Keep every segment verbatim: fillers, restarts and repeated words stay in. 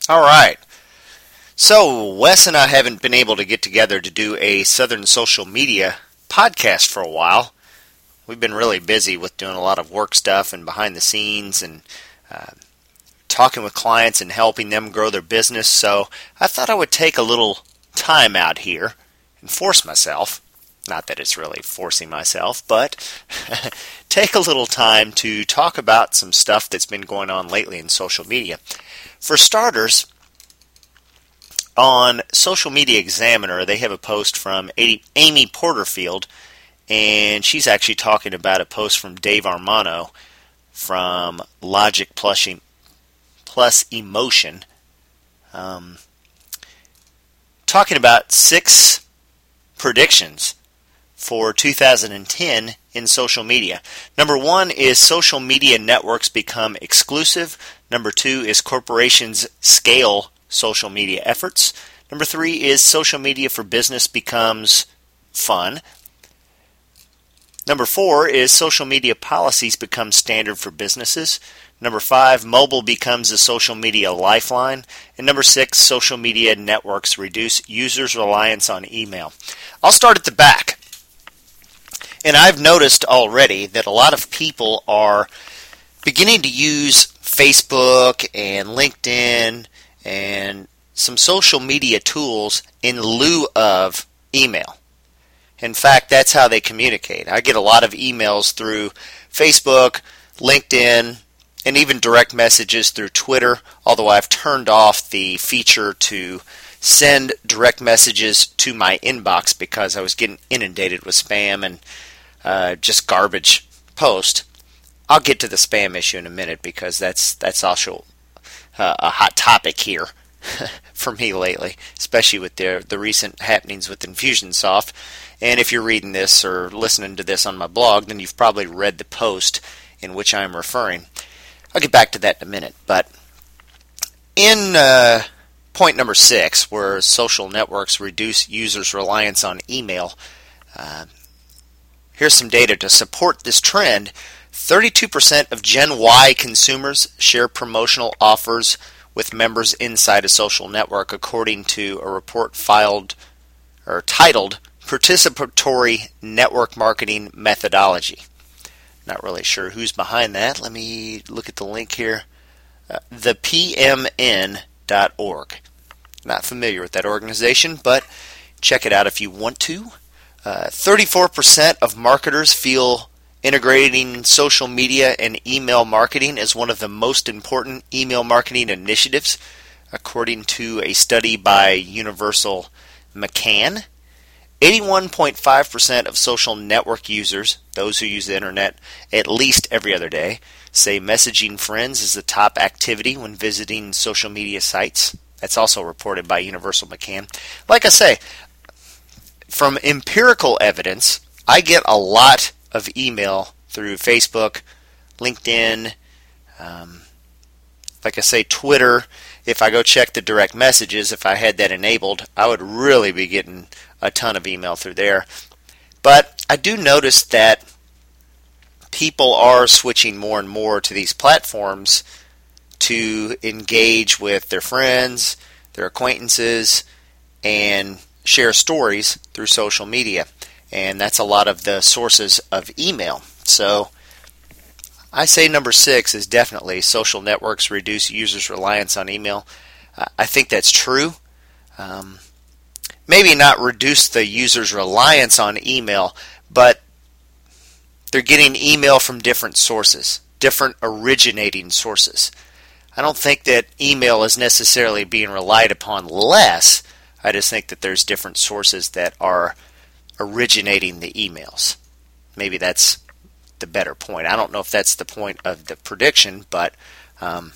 All right. So, Wes and I haven't been able to get together to do a Southern Social Media podcast for a while. We've been really busy with doing a lot of work stuff and behind the scenes and uh, talking with clients and helping them grow their business. So, I thought I would take a little time out here and force myself. Not that it's really forcing myself, but take a little time to talk about some stuff that's been going on lately in social media. For starters, on Social Media Examiner, they have a post from Amy Porterfield, and she's actually talking about a post from Dave Armano from Logic Plus, Plus Emotion, um, talking about six predictions for two thousand ten in social media. Number one is social media networks become exclusive. Number two is corporations scale social media efforts. Number three is social media for business becomes fun. Number four is social media policies become standard for businesses. Number five, mobile becomes a social media lifeline. And number six, social media networks reduce users' reliance on email. I'll start at the back. And I've noticed already that a lot of people are beginning to use Facebook and LinkedIn and some social media tools in lieu of email. In fact, that's how they communicate. I get a lot of emails through Facebook, LinkedIn, and even direct messages through Twitter, although I've turned off the feature to send direct messages to my inbox because I was getting inundated with spam and uh, just garbage posts. I'll get to the spam issue in a minute because that's that's also uh, a hot topic here for me lately, especially with the the recent happenings with Infusionsoft. And if you're reading this or listening to this on my blog, then you've probably read the post in which I'm referring. I'll get back to that in a minute. But in uh, point number six, where social networks reduce users' reliance on email, uh, here's some data to support this trend. thirty-two percent of Gen Y consumers share promotional offers with members inside a social network, according to a report filed or titled Participatory Network Marketing Methodology. Not really sure who's behind that. Let me look at the link here. Uh, the P M N dot org. Not familiar with that organization, but check it out if you want to. Uh, thirty-four percent of marketers feel integrating social media and email marketing is one of the most important email marketing initiatives, according to a study by Universal McCann. eighty-one point five percent of social network users, those who use the internet at least every other day, say messaging friends is the top activity when visiting social media sites. That's also reported by Universal McCann. Like I say, from empirical evidence, I get a lot of email through Facebook, LinkedIn, um, like I say, Twitter. If I go check the direct messages, if I had that enabled, I would really be getting a ton of email through there. But I do notice that people are switching more and more to these platforms to engage with their friends, their acquaintances, and share stories through social media. And that's a lot of the sources of email. So I say number six is definitely social networks reduce users' reliance on email. Uh, I think that's true. Um, maybe not reduce the user's reliance on email, but they're getting email from different sources, different originating sources. I don't think that email is necessarily being relied upon less. I just think that there's different sources that are originating the emails. Maybe that's the better point. I don't know if that's the point of the prediction, but um,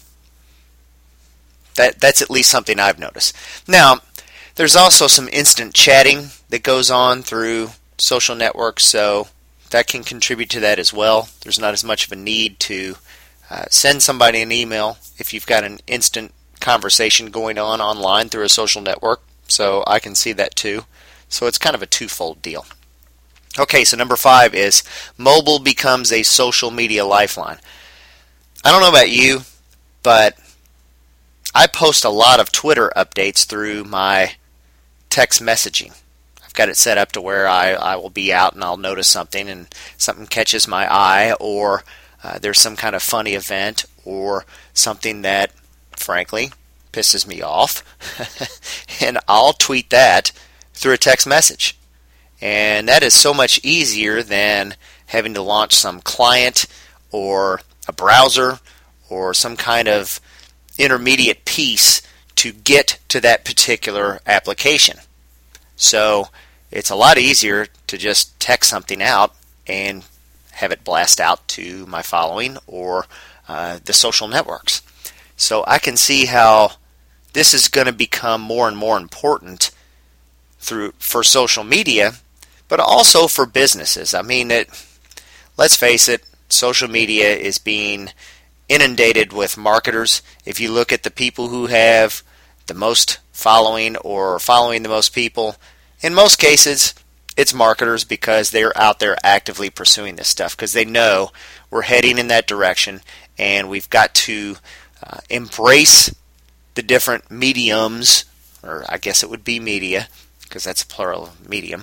that that's at least something I've noticed. Now, there's also some instant chatting that goes on through social networks, so that can contribute to that as well. There's not as much of a need to uh, send somebody an email if you've got an instant conversation going on online through a social network, so I can see that too. So it's kind of a twofold deal. Okay, so number five is mobile becomes a social media lifeline. I don't know about you, but I post a lot of Twitter updates through my text messaging. I've got it set up to where I, I will be out and I'll notice something and something catches my eye, or uh, there's some kind of funny event or something that, frankly, pisses me off. And I'll tweet that through a text message. And that is so much easier than having to launch some client or a browser or some kind of intermediate piece to get to that particular application. So it's a lot easier to just text something out and have it blast out to my following or uh, the social networks. So I can see how this is going to become more and more important through for social media, but also for businesses. I mean, it, let's face it, social media is being inundated with marketers. If you look at the people who have the most following or following the most people, in most cases, it's marketers, because they're out there actively pursuing this stuff because they know we're heading in that direction, and we've got to uh, embrace the different mediums, or I guess it would be media, because that's a plural of medium.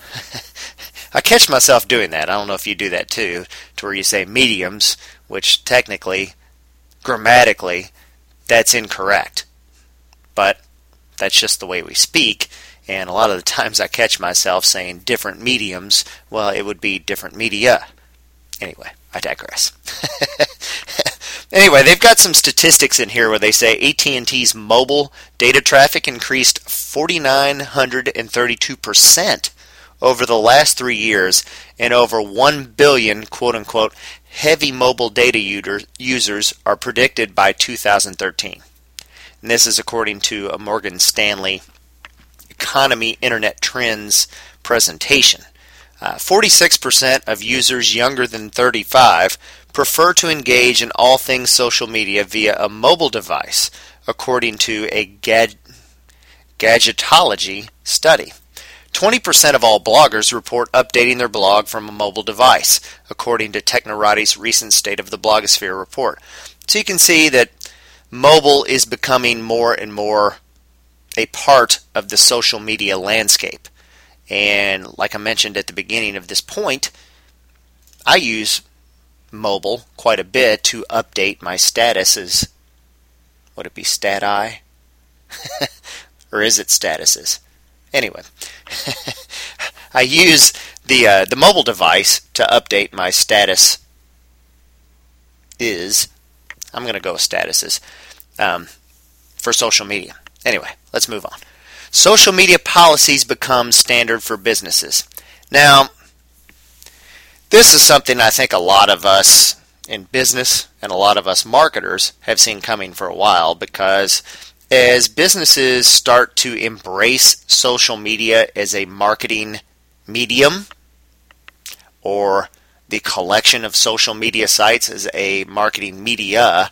I catch myself doing that. I don't know if you do that too, to where you say mediums, which technically, grammatically, that's incorrect. But that's just the way we speak, and a lot of the times I catch myself saying different mediums. Well, it would be different media. Anyway, I digress. Anyway, they've got some statistics in here where they say A T and T's mobile data traffic increased four thousand nine hundred thirty-two percent over the last three years, and over one billion quote-unquote heavy mobile data users are predicted by two thousand thirteen. And this is according to a Morgan Stanley Economy Internet Trends presentation. Uh, forty-six percent of users younger than thirty-five prefer to engage in all things social media via a mobile device, according to a Gad- Gadgetology study. twenty percent of all bloggers report updating their blog from a mobile device, according to Technorati's recent State of the Blogosphere report. So you can see that mobile is becoming more and more a part of the social media landscape. And like I mentioned at the beginning of this point, I use mobile quite a bit to update my statuses. Would it be Stat-I? Or is it statuses? Anyway, I use the uh, the mobile device to update my status. Is I'm going to go with statuses um, for social media. Anyway, let's move on. Social media policies become standard for businesses. Now, this is something I think a lot of us in business and a lot of us marketers have seen coming for a while, because as businesses start to embrace social media as a marketing medium, or the collection of social media sites as a marketing media,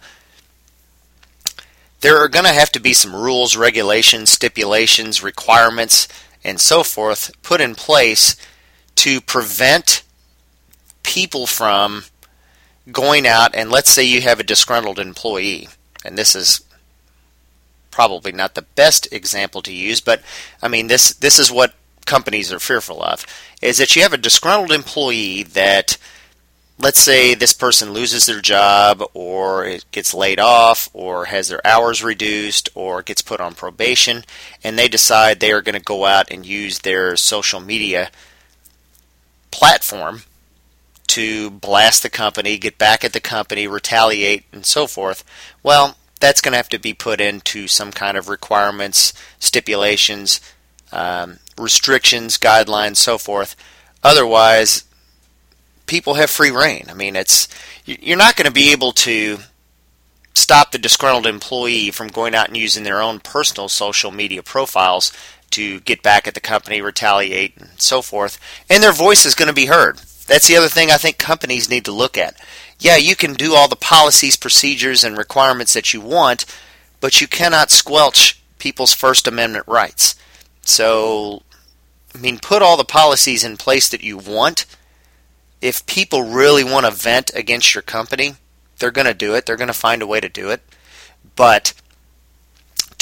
there are going to have to be some rules, regulations, stipulations, requirements, and so forth put in place to prevent people from going out, and let's say you have a disgruntled employee, and this is probably not the best example to use, but I mean this this is what companies are fearful of, is that you have a disgruntled employee that, let's say this person loses their job, or it gets laid off, or has their hours reduced, or gets put on probation, and they decide they are going to go out and use their social media platform to blast the company, get back at the company, retaliate, and so forth. Well, that's going to have to be put into some kind of requirements, stipulations, um, restrictions, guidelines, so forth. Otherwise, people have free reign. I mean, it's you're not going to be able to stop the disgruntled employee from going out and using their own personal social media profiles to get back at the company, retaliate, and so forth. And their voice is going to be heard. That's the other thing I think companies need to look at. Yeah, you can do all the policies, procedures, and requirements that you want, but you cannot squelch people's First Amendment rights. So, I mean, put all the policies in place that you want. If people really want to vent against your company, they're going to do it. They're going to find a way to do it. But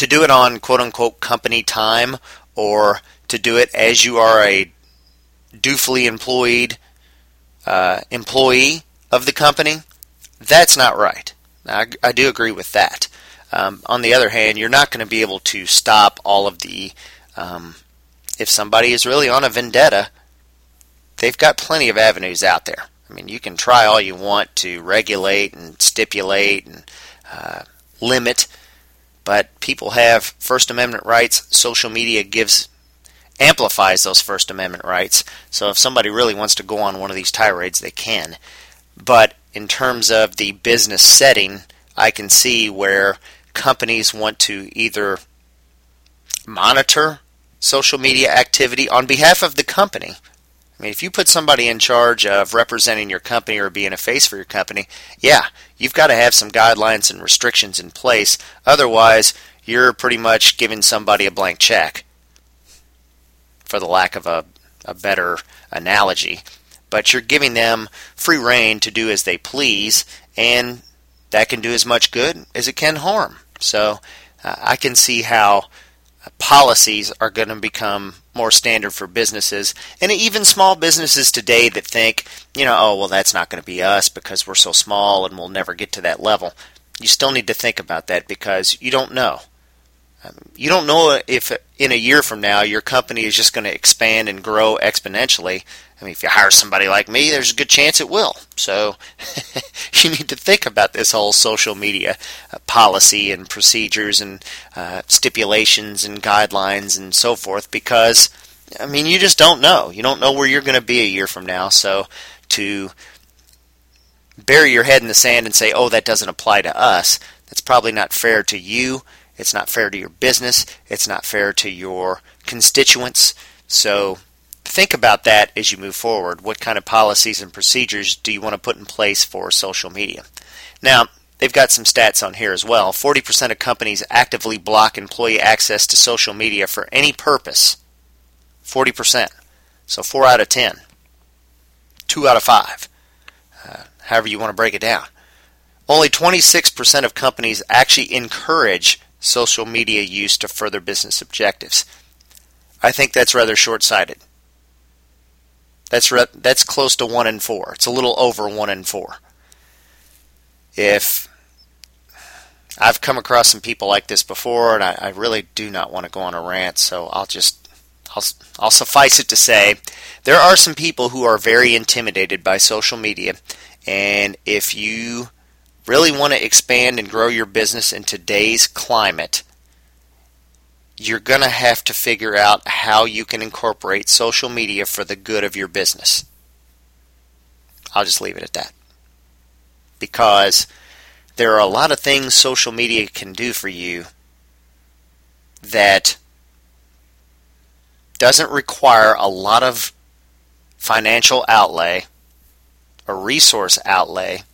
to do it on quote-unquote company time, or to do it as you are a dutifully employed uh, employee of the company, that's not right. I, I do agree with that. Um, on the other hand, you're not going to be able to stop all of the, um, if somebody is really on a vendetta, they've got plenty of avenues out there. I mean, you can try all you want to regulate and stipulate and uh, limit, but people have First Amendment rights. Social media gives amplifies those First Amendment rights. So if somebody really wants to go on one of these tirades, they can. But in terms of the business setting, I can see where companies want to either monitor social media activity on behalf of the company. I mean, if you put somebody in charge of representing your company or being a face for your company, yeah, you've got to have some guidelines and restrictions in place. Otherwise, you're pretty much giving somebody a blank check, for the lack of a, a better analogy. But you're giving them free rein to do as they please, and that can do as much good as it can harm. So uh, I can see how policies are going to become more standard for businesses, and even small businesses today that think, you know, oh, well, that's not going to be us because we're so small and we'll never get to that level. You still need to think about that because you don't know. Um, you don't know if in a year from now your company is just going to expand and grow exponentially. I mean, if you hire somebody like me, there's a good chance it will. So you need to think about this whole social media uh, policy and procedures and uh, stipulations and guidelines and so forth because, I mean, you just don't know. You don't know where you're going to be a year from now. So to bury your head in the sand and say, oh, that doesn't apply to us, that's probably not fair to you. It's not fair to your business. It's not fair to your constituents. So think about that as you move forward. What kind of policies and procedures do you want to put in place for social media? Now, they've got some stats on here as well. forty percent of companies actively block employee access to social media for any purpose. forty percent. So four out of ten. two out of five. Uh, however you want to break it down. Only twenty-six percent of companies actually encourage social media use to further business objectives. I think that's rather short-sighted. That's re- that's close to one in four. It's a little over one in four. If I've come across some people like this before, and I, I really do not want to go on a rant, so I'll just I'll, I'll suffice it to say there are some people who are very intimidated by social media, and if you really want to expand and grow your business in today's climate, you're going to have to figure out how you can incorporate social media for the good of your business. I'll just leave it at that. Because there are a lot of things social media can do for you that doesn't require a lot of financial outlay or resource outlay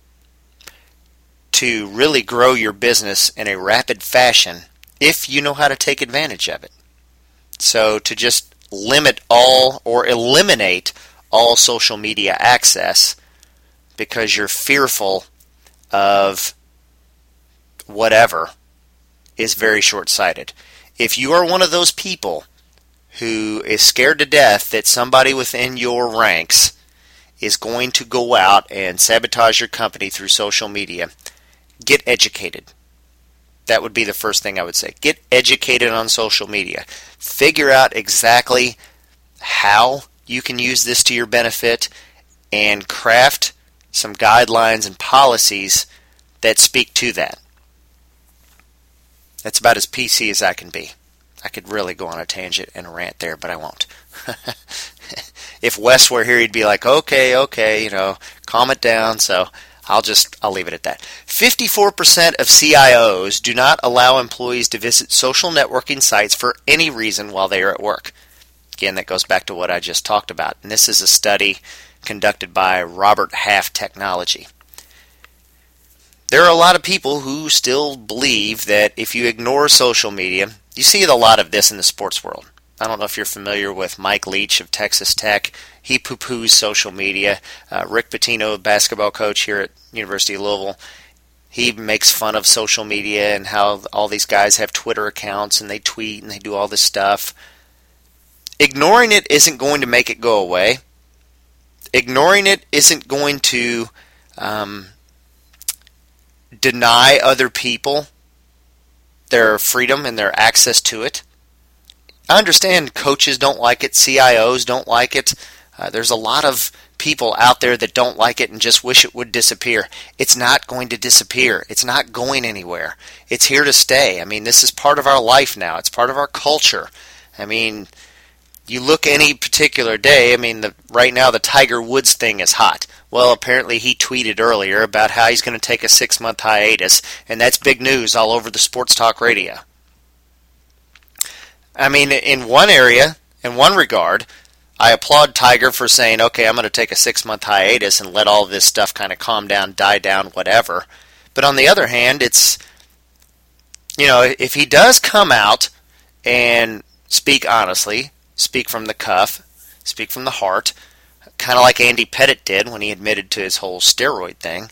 to really grow your business in a rapid fashion if you know how to take advantage of it. So to just limit all or eliminate all social media access because you're fearful of whatever is very short-sighted. If you are one of those people who is scared to death that somebody within your ranks is going to go out and sabotage your company through social media, get educated. That would be the first thing I would say. Get educated on social media. Figure out exactly how you can use this to your benefit and craft some guidelines and policies that speak to that. That's about as P C as I can be. I could really go on a tangent and a rant there, but I won't. If Wes were here, he'd be like, okay, okay, you know, calm it down. So I'll just, I'll leave it at that. fifty-four percent of C I Os do not allow employees to visit social networking sites for any reason while they are at work. Again, that goes back to what I just talked about. And this is a study conducted by Robert Half Technology. There are a lot of people who still believe that if you ignore social media, you see a lot of this in the sports world. I don't know if you're familiar with Mike Leach of Texas Tech. He poo-poos social media. Uh, Rick Pitino, basketball coach here at University of Louisville, He makes fun of social media and how all these guys have Twitter accounts and they tweet and they do all this stuff. Ignoring it isn't going to make it go away. Ignoring it isn't going to um, deny other people their freedom and their access to it. I understand coaches don't like it, C I Os don't like it. Uh, there's a lot of people out there that don't like it and just wish it would disappear. It's not going to disappear. It's not going anywhere. It's here to stay. I mean, this is part of our life now. It's part of our culture. I mean, you look any particular day, I mean, the, right now the Tiger Woods thing is hot. Well, apparently he tweeted earlier about how he's going to take a six-month hiatus, and that's big news all over the sports talk radio. I mean, in one area, in one regard, I applaud Tiger for saying, okay, I'm going to take a six-month hiatus and let all this stuff kind of calm down, die down, whatever. But on the other hand, it's, you know, if he does come out and speak honestly, speak from the cuff, speak from the heart, kind of like Andy Pettit did when he admitted to his whole steroid thing,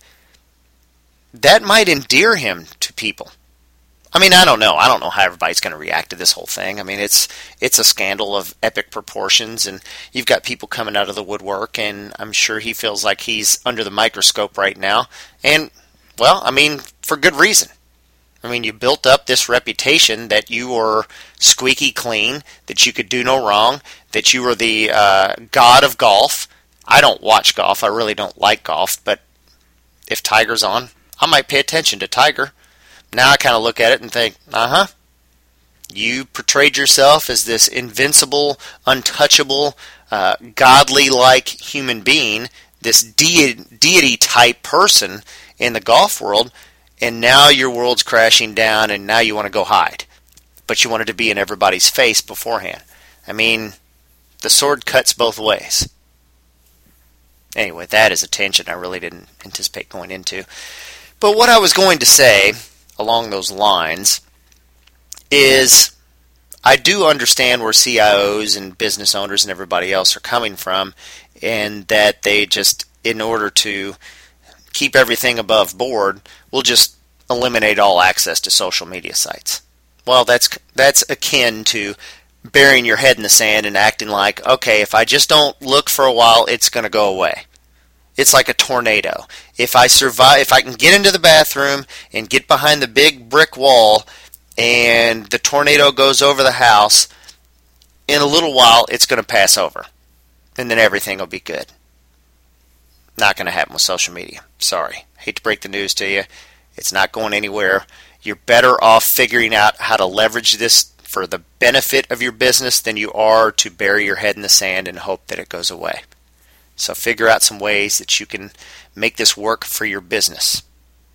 that might endear him to people. I mean, I don't know. I don't know how everybody's going to react to this whole thing. I mean, it's it's a scandal of epic proportions, and you've got people coming out of the woodwork, and I'm sure he feels like he's under the microscope right now. And, well, I mean, for good reason. I mean, you built up this reputation that you were squeaky clean, that you could do no wrong, that you were the uh, god of golf. I don't watch golf. I really don't like golf, but if Tiger's on, I might pay attention to Tiger. Now I kind of look at it and think, uh-huh, you portrayed yourself as this invincible, untouchable, uh, godly-like human being, this de- deity-type person in the golf world, and now your world's crashing down, and now you want to go hide. But you wanted to be in everybody's face beforehand. I mean, the sword cuts both ways. Anyway, that is a tangent I really didn't anticipate going into. But what I was going to say along those lines is I do understand where C I Os and business owners and everybody else are coming from, and that they just, in order to keep everything above board, will just eliminate all access to social media sites. Well, that's that's akin to burying your head in the sand and acting like, okay, if I just don't look for a while, it's going to go away. It's like a tornado. If I survive, if I can get into the bathroom and get behind the big brick wall and the tornado goes over the house, in a little while it's going to pass over. And then everything will be good. Not going to happen with social media. Sorry. Hate to break the news to you. It's not going anywhere. You're better off figuring out how to leverage this for the benefit of your business than you are to bury your head in the sand and hope that it goes away. So figure out some ways that you can make this work for your business.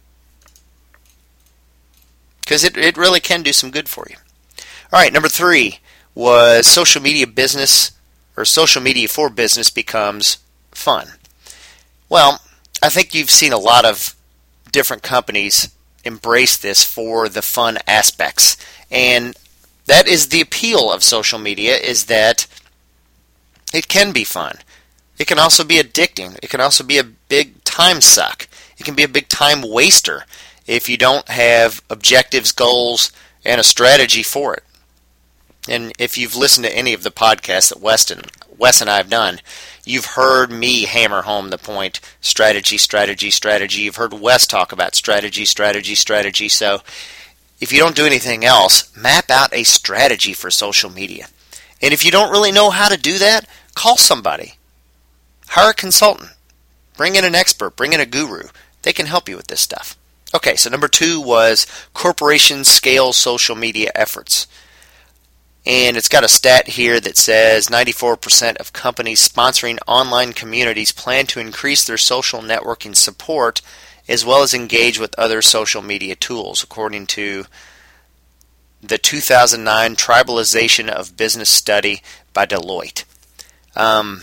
Because it, it really can do some good for you. All right, number three was social media business, or social media for business becomes fun. Well, I think you've seen a lot of different companies embrace this for the fun aspects. And that is the appeal of social media, is that it can be fun. It can also be addicting. It can also be a big time suck. It can be a big time waster if you don't have objectives, goals, and a strategy for it. And if you've listened to any of the podcasts that Weston, Wes and I have done, you've heard me hammer home the point, strategy, strategy, strategy. You've heard Wes talk about strategy, strategy, strategy. So if you don't do anything else, map out a strategy for social media. And if you don't really know how to do that, call somebody. Hire a consultant. Bring in an expert. Bring in a guru. They can help you with this stuff. Okay, so number two was corporations scale social media efforts. And it's got a stat here that says ninety-four percent of companies sponsoring online communities plan to increase their social networking support as well as engage with other social media tools, according to the two thousand nine Tribalization of Business study by Deloitte. Um...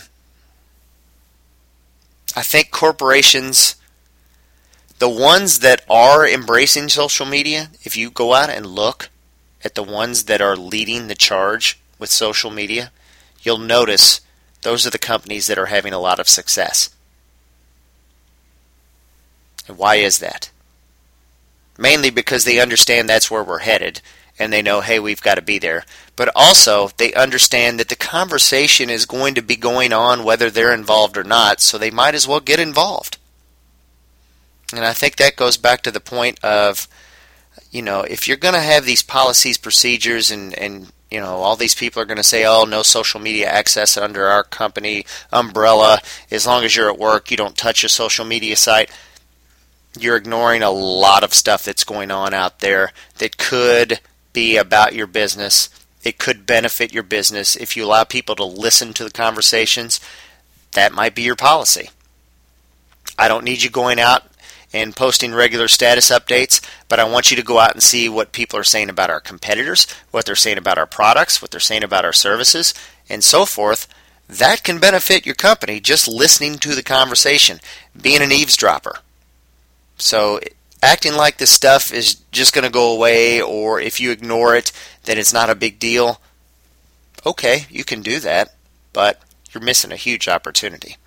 I think corporations, the ones that are embracing social media, if you go out and look at the ones that are leading the charge with social media, you'll notice those are the companies that are having a lot of success. And why is that? mainly because they understand that's where we're headed, and they know, hey, we've got to be there. But also, they understand that the conversation is going to be going on whether they're involved or not, so they might as well get involved. And I think that goes back to the point of, you know, if you're going to have these policies, procedures, and, and you know, all these people are going to say, oh, no social media access under our company umbrella. As long as you're at work, you don't touch a social media site. You're ignoring a lot of stuff that's going on out there that could be about your business. It could benefit your business. If you allow people to listen to the conversations, that might be your policy. I don't need you going out and posting regular status updates, but I want you to go out and see what people are saying about our competitors, what they're saying about our products, what they're saying about our services, and so forth. That can benefit your company, just listening to the conversation, being an eavesdropper. So acting like this stuff is just going to go away, or if you ignore it, then it's not a big deal. Okay, you can do that, but you're missing a huge opportunity.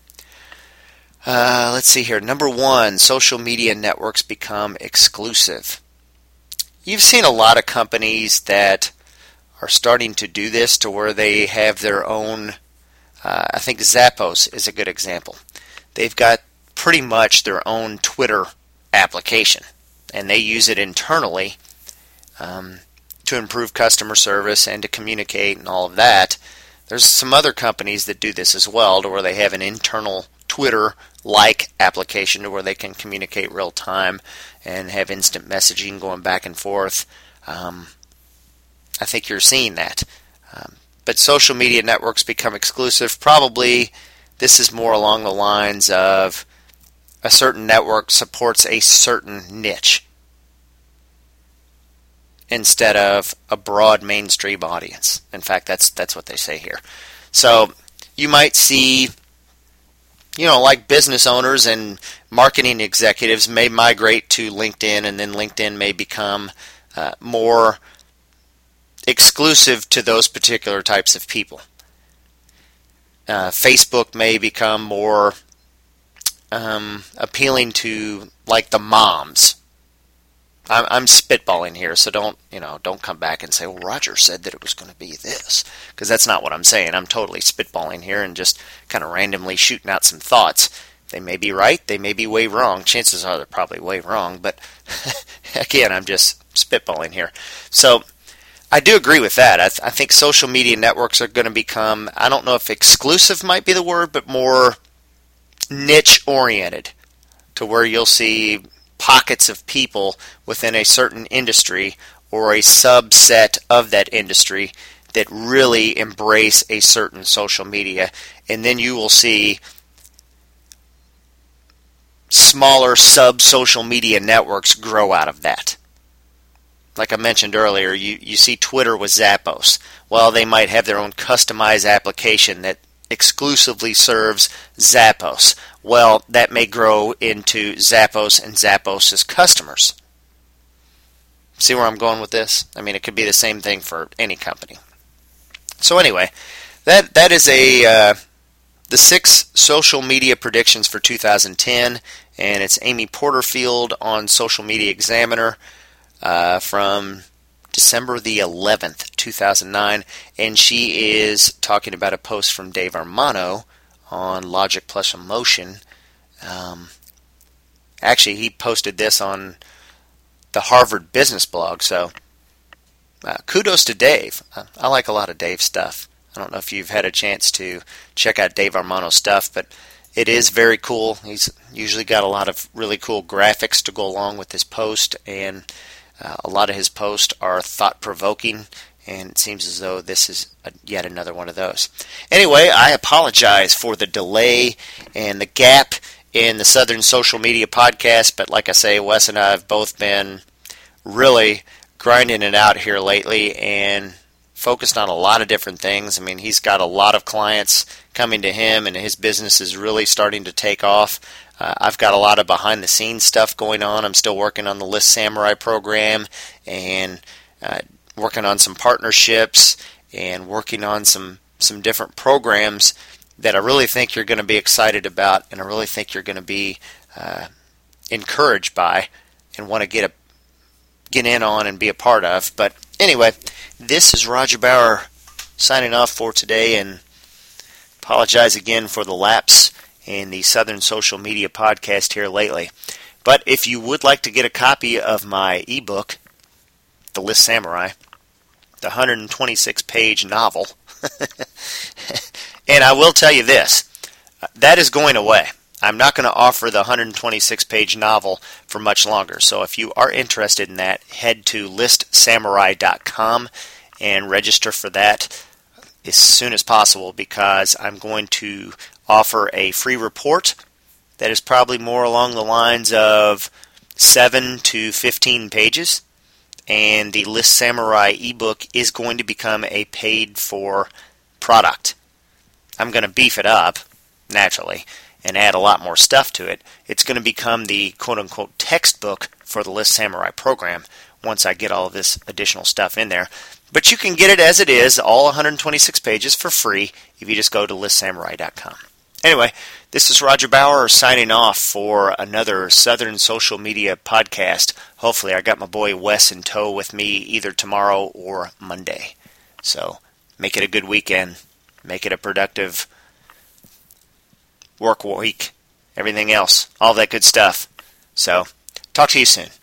Uh, let's see here. Number one, social media networks become exclusive. You've seen a lot of companies that are starting to do this to where they have their own, uh, I think Zappos is a good example. They've got pretty much their own Twitter application, and they use it internally um, to improve customer service and to communicate and all of that. There's some other companies that do this as well, to where they have an internal Twitter-like application to where they can communicate real time and have instant messaging going back and forth. Um, I think you're seeing that. Um, but social media networks become exclusive. Probably this is more along the lines of a certain network supports a certain niche instead of a broad mainstream audience. In fact, that's that's what they say here. So you might see, you know, like business owners and marketing executives may migrate to LinkedIn, and then LinkedIn may become uh, more exclusive to those particular types of people. Uh, Facebook may become more um, appealing to, like, the moms. I'm, I'm spitballing here, so don't, you know, don't come back and say, well, Roger said that it was going to be this, because that's not what I'm saying. I'm totally spitballing here and just kind of randomly shooting out some thoughts. They may be right, they may be way wrong. Chances are they're probably way wrong, but again, I'm just spitballing here. So I do agree with that. I, th- I think social media networks are going to become, I don't know if exclusive might be the word, but more niche-oriented, to where you'll see pockets of people within a certain industry or a subset of that industry that really embrace a certain social media, and then you will see smaller sub-social media networks grow out of that. Like I mentioned earlier, you, you see Twitter with Zappos. Well, they might have their own customized application that exclusively serves Zappos. Well, that may grow into Zappos and Zappos' customers. See where I'm going with this? I mean, it could be the same thing for any company. So anyway, that that is a uh, the six social media predictions for two thousand ten, and it's Amy Porterfield on Social Media Examiner uh, from December the eleventh, two thousand nine, and she is talking about a post from Dave Armano on Logic Plus Emotion. Um, actually, he posted this on the Harvard Business Blog, so uh, kudos to Dave. I, I like a lot of Dave's stuff. I don't know if you've had a chance to check out Dave Armano's stuff, but it is very cool. He's usually got a lot of really cool graphics to go along with his post, and uh, a lot of his posts are thought-provoking, and it seems as though this is a, yet another one of those. Anyway, I apologize for the delay and the gap in the Southern Social Media Podcast, but like I say, Wes and I have both been really grinding it out here lately and focused on a lot of different things. I mean, he's got a lot of clients coming to him, and his business is really starting to take off. Uh, I've got a lot of behind-the-scenes stuff going on. I'm still working on the List Samurai program and uh, working on some partnerships and working on some, some different programs that I really think you're going to be excited about, and I really think you're going to be uh, encouraged by and want to get a get in on and be a part of. But anyway, this is Roger Bauer signing off for today, and apologize again for the lapse in the Southern Social Media podcast here lately. But if you would like to get a copy of my ebook, The List Samurai, the one hundred twenty-six page novel, and I will tell you this, that is going away. I'm not going to offer the one hundred twenty-six page novel for much longer. So if you are interested in that, head to list samurai dot com and register for that as soon as possible, because I'm going to offer a free report that is probably more along the lines of seven to fifteen pages. And the List Samurai ebook is going to become a paid-for product. I'm going to beef it up, naturally, and add a lot more stuff to it. It's going to become the quote-unquote textbook for the List Samurai program once I get all of this additional stuff in there. But you can get it as it is, all one hundred twenty-six pages, for free if you just go to list samurai dot com. Anyway, this is Roger Bauer signing off for another Southern Social Media podcast. Hopefully I got my boy Wes in tow with me either tomorrow or Monday. So make it a good weekend. Make it a productive work week. Everything else. All that good stuff. So talk to you soon.